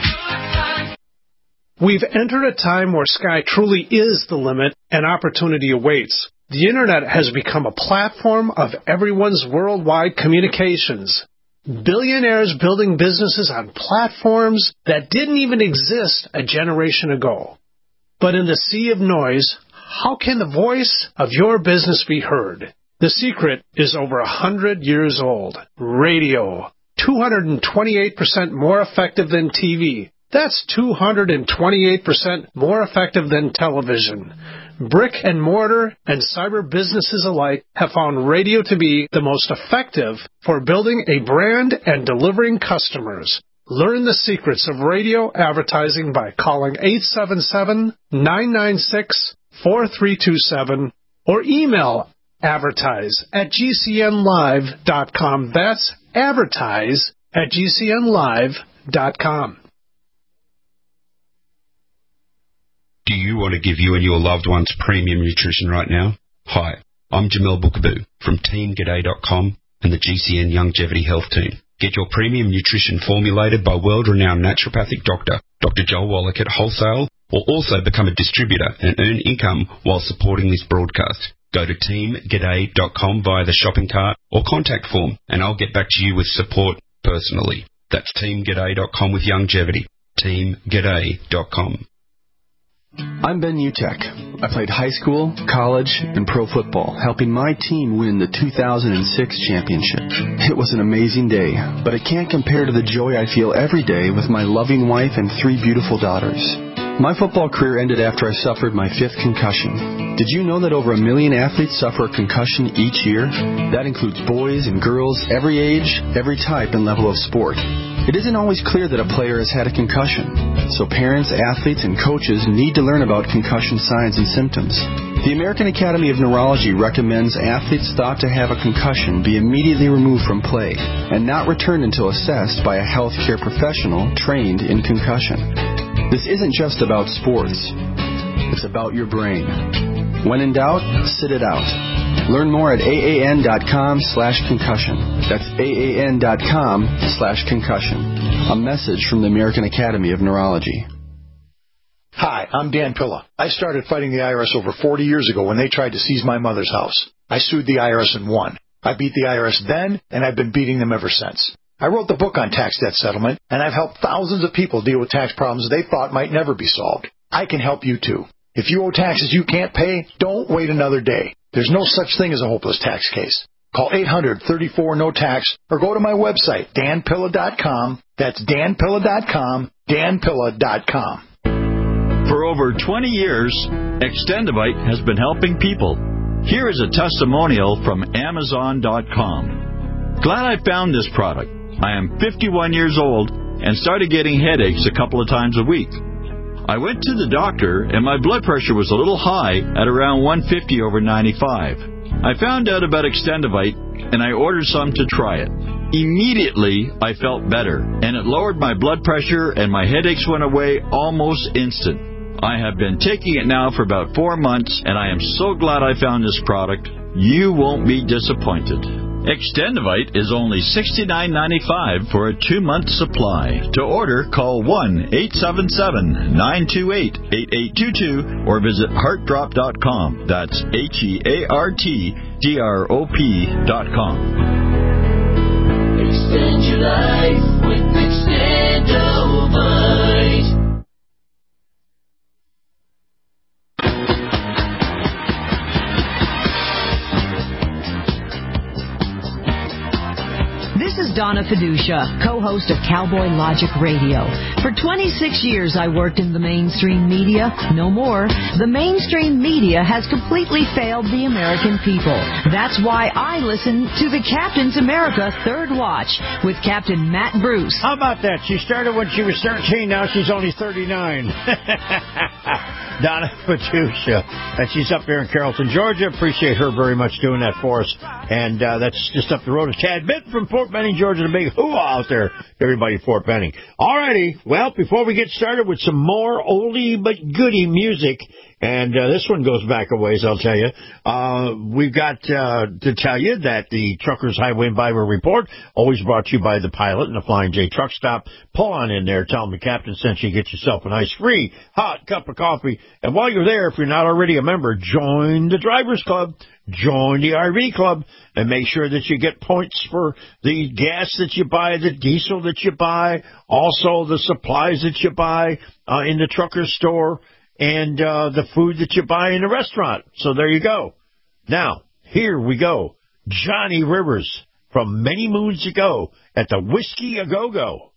We've entered a time where sky truly is the limit and opportunity awaits. The Internet has become a platform of everyone's worldwide communications. Billionaires building businesses on platforms that didn't even exist a generation ago. But in the sea of noise, how can the voice of your business be heard? The secret is over a hundred years old. Radio. two hundred twenty-eight percent more effective than T V. That's two hundred twenty-eight percent more effective than television. Brick and mortar and cyber businesses alike have found radio to be the most effective for building a brand and delivering customers. Learn the secrets of radio advertising by calling eight seven seven, nine nine six, four three two seven or email advertise at g c n live dot com. That's advertise at g c n live dot com. Do you want to give you and your loved ones premium nutrition right now? Hi, I'm Jamel Bookaboo from team g'day dot com and the G C N Longevity Health Team. Get your premium nutrition formulated by world-renowned naturopathic doctor, Doctor Joel Wallach at Wholesale, or also become a distributor and earn income while supporting this broadcast. Go to team g'day dot com via the shopping cart or contact form, and I'll get back to you with support personally. That's team g'day dot com with Youngevity. team g'day dot com. I'm Ben Utek. I played high school, college, and pro football, helping my team win the two thousand six championship. It was an amazing day, but it can't compare to the joy I feel every day with my loving wife and three beautiful daughters. My football career ended after I suffered my fifth concussion. Did you know that over a million athletes suffer a concussion each year? That includes boys and girls, every age, every type and level of sport. It isn't always clear that a player has had a concussion, so parents, athletes, and coaches need to learn about concussion signs and symptoms. The American Academy of Neurology recommends athletes thought to have a concussion be immediately removed from play and not returned until assessed by a healthcare professional trained in concussion. This isn't just about sports. It's about your brain. When in doubt, sit it out. Learn more at aan.com slash concussion. That's aan.com slash concussion. A message from the American Academy of Neurology. Hi, I'm Dan Pilla. I started fighting the I R S over forty years ago when they tried to seize my mother's house. I sued the I R S and won. I beat the I R S then, and I've been beating them ever since. I wrote the book on tax debt settlement, and I've helped thousands of people deal with tax problems they thought might never be solved. I can help you too. If you owe taxes you can't pay, don't wait another day. There's no such thing as a hopeless tax case. Call eight hundred, thirty-four, no tax or go to my website, dan pilla dot com. That's dan pilla dot com, dan pilla dot com. For over twenty years, Extendivite has been helping people. Here is a testimonial from amazon dot com. Glad I found this product. I am fifty-one years old and started getting headaches a couple of times a week. I went to the doctor and my blood pressure was a little high at around one fifty over ninety-five. I found out about Extendivite and I ordered some to try it. Immediately, I felt better and it lowered my blood pressure and my headaches went away almost instant. I have been taking it now for about four months and I am so glad I found this product. You won't be disappointed. Extendivite is only sixty-nine ninety-five for a two-month supply. To order, call one eight seven seven, nine two eight, eight eight two two or visit heart drop dot com. That's H E A R T D R O P dot com. Extend your life with Extendivite. This is Donna Fiducia, co-host of Cowboy Logic Radio. For twenty-six years, I worked in the mainstream media. No more. The mainstream media has completely failed the American people. That's why I listen to the Captain's America Third Watch with Captain Matt Bruce. How about that? She started when she was thirteen. Now she's only thirty-nine. Donna Fiducia. And she's up there in Carrollton, Georgia. Appreciate her very much doing that for us. And uh, that's just up the road a tad bit from Fort Benning, Georgia. The big hoo-ah out there, everybody at Fort Benning. All righty. Well, before we get started with some more oldie but goodie music, and uh, this one goes back a ways, I'll tell you. Uh, we've got uh, to tell you that the Truckers Highway and Byway Report, always brought to you by the Pilot and the Flying J Truck Stop. Pull on in there. Tell them the captain sent you. Get yourself a nice free hot cup of coffee. And while you're there, if you're not already a member, join the Drivers Club. Join the R V Club and make sure that you get points for the gas that you buy, the diesel that you buy, also the supplies that you buy uh, in the trucker store, and uh, the food that you buy in the restaurant. So there you go. Now, here we go. Johnny Rivers from many moons ago at the Whiskey A Go Go.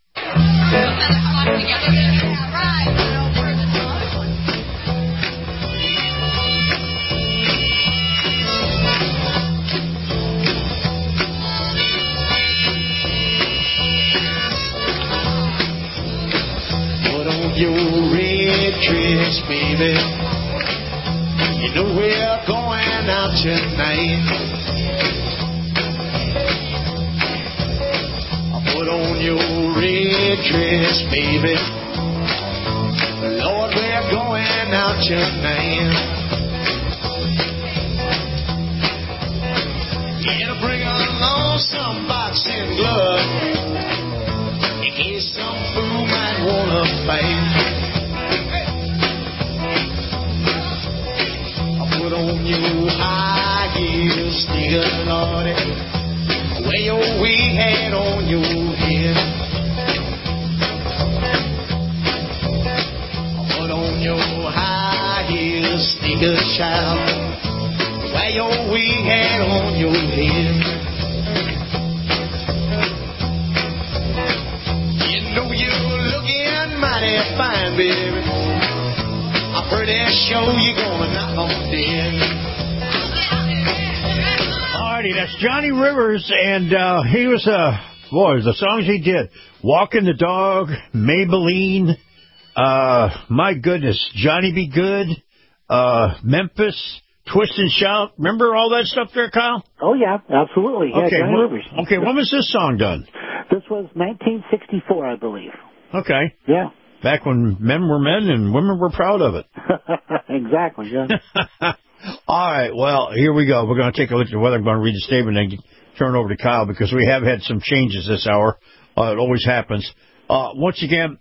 Your red dress, baby. You know we're going out tonight. Put on your red dress, baby. Lord, we're going out tonight. Yeah, bring along some boxing gloves. In case some fool might wanna fight. I'll put on on your high heels, sneaker Lordy. Wear your wig hat on your head. Put on your high heels, sneaker child. Wear your wig hat on your head. You know you're looking mighty fine, baby. I've heard that show you're gonna knock on dead. Alrighty, that's Johnny Rivers, and uh, he was, uh, boy, the songs he did. Walking the Dog, Maybelline, uh, my goodness, Johnny Be Good, uh, Memphis, Twist and Shout. Remember all that stuff there, Kyle? Oh, yeah, absolutely. Yeah, okay, Johnny well, Rivers. Okay, when was this song done? This was nineteen sixty-four, I believe. Okay. Yeah. Back when men were men and women were proud of it. Exactly, yeah. All right, well, here we go. We're going to take a look at the weather. I'm going to read the statement and then turn it over to Kyle because we have had some changes this hour. Uh, it always happens. Uh, once again,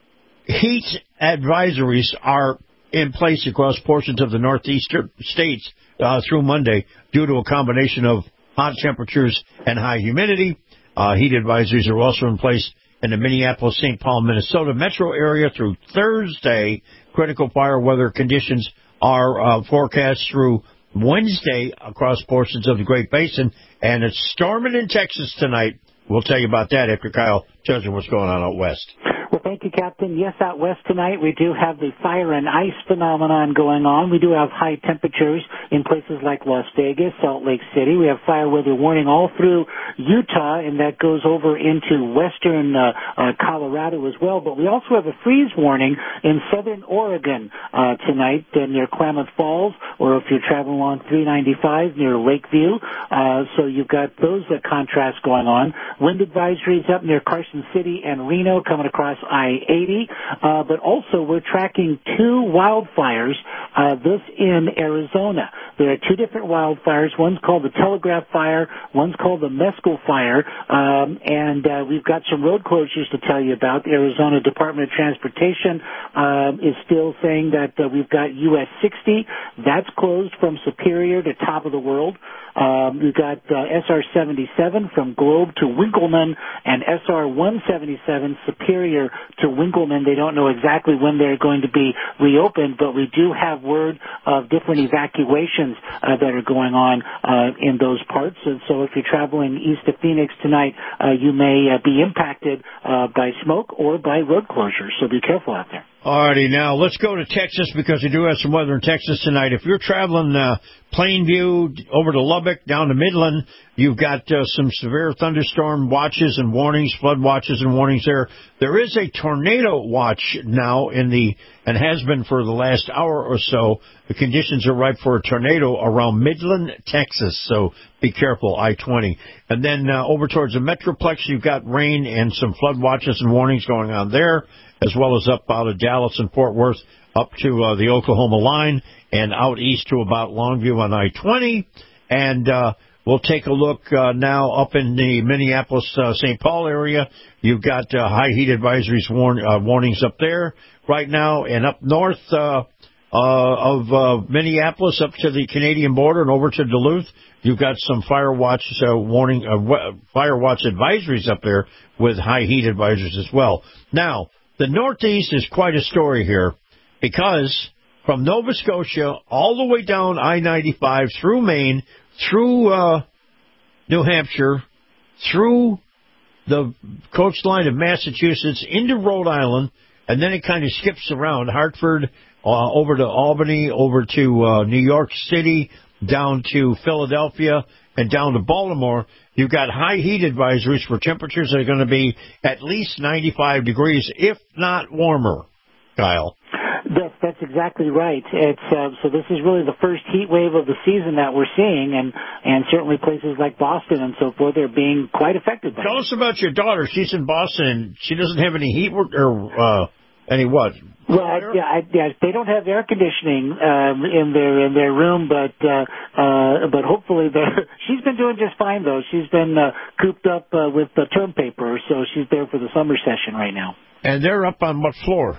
heat advisories are in place across portions of the northeastern states uh, through Monday due to a combination of hot temperatures and high humidity. Uh, heat advisories are also in place in the Minneapolis, Saint Paul, Minnesota metro area through Thursday. Critical fire weather conditions are uh, forecast through Wednesday across portions of the Great Basin, and it's storming in Texas tonight. We'll tell you about that after Kyle tells you what's going on out west. Well, thank you, Captain. Yes, out west tonight we do have the fire and ice phenomenon going on. We do have high temperatures in places like Las Vegas, Salt Lake City. We have fire weather warning all through Utah, and that goes over into western uh, uh, Colorado as well. But we also have a freeze warning in southern Oregon uh, tonight uh, near Klamath Falls, or if you're traveling on three ninety-five near Lakeview. Uh, so you've got those uh, contrasts going on. Wind advisories up near Carson City and Reno coming across I eighty, uh, but also we're tracking two wildfires, uh, this in Arizona. There are two different wildfires. One's called the Telegraph Fire, one's called the Mescal Fire, um, and uh, we've got some road closures to tell you about. The Arizona Department of Transportation um, is still saying that uh, we've got U S sixty. That's closed from Superior to Top of the World. Um, we've got uh, S R seventy-seven from Globe to Winkleman and S R one seventy-seven Superior to Winkleman. They don't know exactly when they're going to be reopened, but we do have word of different evacuations uh, that are going on uh, in those parts. And so if you're traveling east of Phoenix tonight, uh, you may uh, be impacted uh, by smoke or by road closures. So be careful out there. Alrighty, now let's go to Texas because we do have some weather in Texas tonight. If you're traveling uh, Plainview over to Lubbock down to Midland, you've got uh, some severe thunderstorm watches and warnings, flood watches and warnings there. There is a tornado watch now in the, and has been for the last hour or so. The conditions are ripe for a tornado around Midland, Texas, so be careful, I twenty. And then uh, over towards the Metroplex, you've got rain and some flood watches and warnings going on there, as well as up out of Dallas and Fort Worth up to uh, the Oklahoma line and out east to about Longview on I twenty. And uh, we'll take a look uh, now up in the Minneapolis, uh, Saint Paul area. You've got uh, high heat advisories warn, uh, warnings up there right now. And up north uh, uh, of uh, Minneapolis up to the Canadian border and over to Duluth, you've got some fire watch uh, warning, uh, fire watch advisories up there with high heat advisories as well. Now, the Northeast is quite a story here because from Nova Scotia all the way down I ninety-five through Maine, through uh, New Hampshire, through the coastline of Massachusetts into Rhode Island, and then it kind of skips around Hartford, uh, over to Albany, over to uh, New York City, down to Philadelphia, and down to Baltimore. You've got high heat advisories for temperatures that are going to be at least ninety-five degrees, if not warmer, Kyle. That's, that's exactly right. It's uh, so this is really the first heat wave of the season that we're seeing, and, and certainly places like Boston and so forth are being quite affected by it. Tell us about your daughter. She's in Boston, and she doesn't have any heat or, or uh, any what? Well, I, yeah, I, yeah, they don't have air conditioning um, in their in their room, but uh, uh, but hopefully they're. She's been doing just fine though. She's been uh, cooped up uh, with the term paper, so she's there for the summer session right now. And they're up on what floor?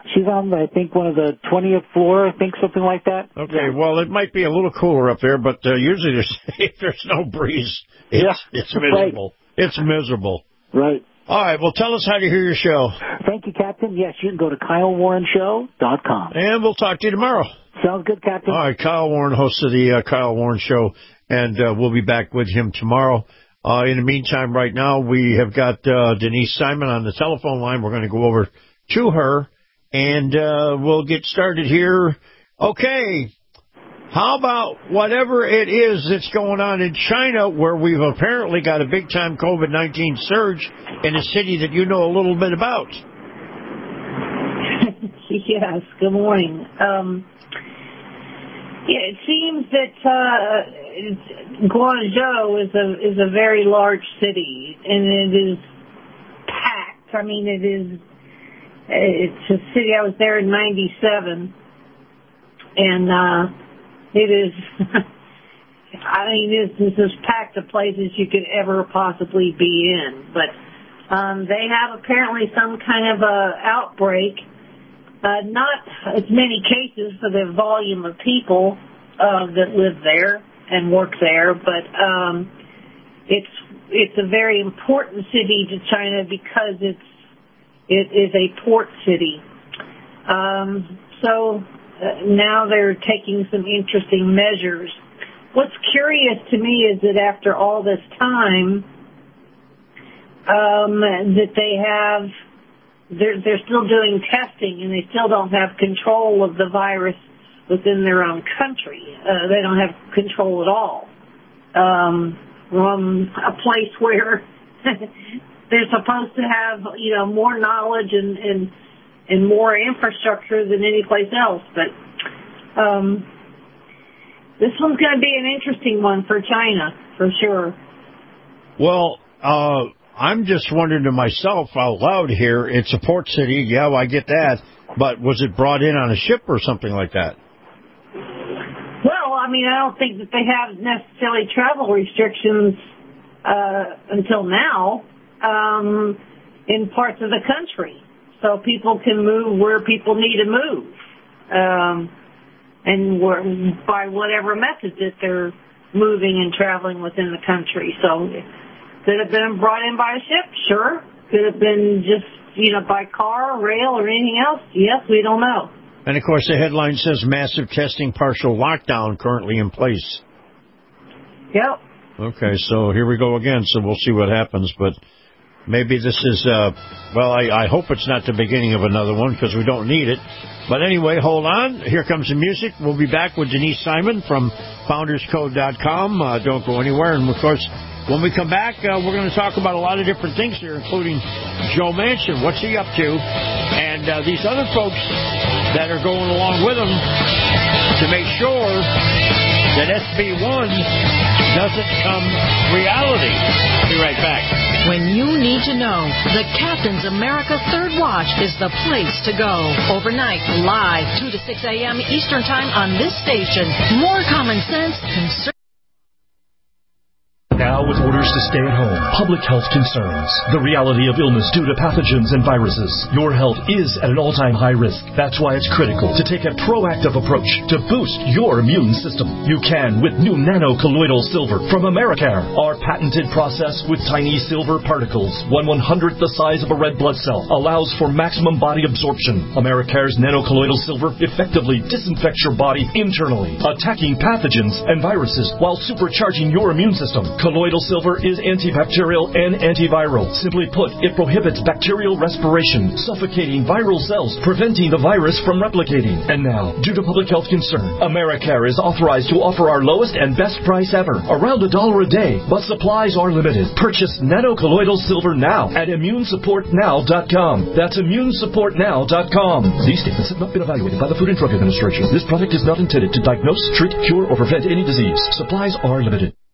She's on, I think, one of the twentieth floor, I think, something like that. Okay, well, it might be a little cooler up there, but uh, usually there's, if there's no breeze, it's, yeah, it's miserable. Right. It's miserable. Right. All right, well, tell us how to hear your show. Thank you, Captain. Yes, you can go to Kyle Warren Show dot com. And we'll talk to you tomorrow. Sounds good, Captain. All right, Kyle Warren, host of the uh, Kyle Warren Show, and uh, we'll be back with him tomorrow. Uh, in the meantime, right now, we have got uh, Denise Simon on the telephone line. We're going to go over to her, and uh, we'll get started here. Okay, how about whatever it is that's going on in China, where we've apparently got a big-time COVID nineteen surge in a city that you know a little bit about? Yes, good morning. Um, yeah, it seems that uh, Guangzhou is a is a very large city, and it is packed. I mean, it is. It's a city. I was there in ninety-seven, and uh, it is. I mean, it's, it's as packed a place as you could ever possibly be in. But um, they have apparently some kind of a outbreak. Uh, not as many cases for the volume of people uh, that live there and work there, but um, it's it's a very important city to China because it's it is a port city. Um, so uh, now they're taking some interesting measures. What's curious to me is that after all this time, um, that they have. They're, they're still doing testing, and they still don't have control of the virus within their own country. Uh, they don't have control at all. Um, from a place where they're supposed to have, you know, more knowledge and, and, and more infrastructure than any place else. But um, this one's going to be an interesting one for China, for sure. Well, uh... I'm just wondering to myself out loud here, it's a port city, yeah, well, I get that, but was it brought in on a ship or something like that? Well, I mean, I don't think that they have necessarily travel restrictions uh, until now um, in parts of the country. So people can move where people need to move um, and where, by whatever method that they're moving and traveling within the country. So could have been brought in by a ship, sure. Could have been just, you know, by car, rail, or anything else. Yes, we don't know. And, of course, the headline says massive testing, partial lockdown currently in place. Yep. Okay, so here we go again, so we'll see what happens. But maybe this is, uh, well, I, I hope it's not the beginning of another one because we don't need it. But anyway, hold on. Here comes the music. We'll be back with Denise Simon from Founders Code dot com. Uh, don't go anywhere. And, of course, when we come back, uh, we're going to talk about a lot of different things here, including Joe Manchin. What's he up to? And uh, these other folks that are going along with him to make sure that S B one doesn't come reality. Be right back. When you need to know, the Captain's America Third Watch is the place to go. Overnight, live, two to six a.m. Eastern Time on this station. More common sense, concern. Now with orders to stay at home, public health concerns, the reality of illness due to pathogens and viruses, your health is at an all-time high risk. That's why it's critical to take a proactive approach to boost your immune system. You can with new nano-colloidal silver from Americare. Our patented process with tiny silver particles, one one-hundredth the size of a red blood cell, allows for maximum body absorption. Americare's nano-colloidal silver effectively disinfects your body internally, attacking pathogens and viruses while supercharging your immune system. Colloidal silver is antibacterial and antiviral. Simply put, it prohibits bacterial respiration, suffocating viral cells, preventing the virus from replicating. And now, due to public health concern, Americare is authorized to offer our lowest and best price ever, around a dollar a day, but supplies are limited. Purchase nano-colloidal silver now at immune support now dot com. That's immune support now dot com. These statements have not been evaluated by the Food and Drug Administration. This product is not intended to diagnose, treat, cure, or prevent any disease. Supplies are limited.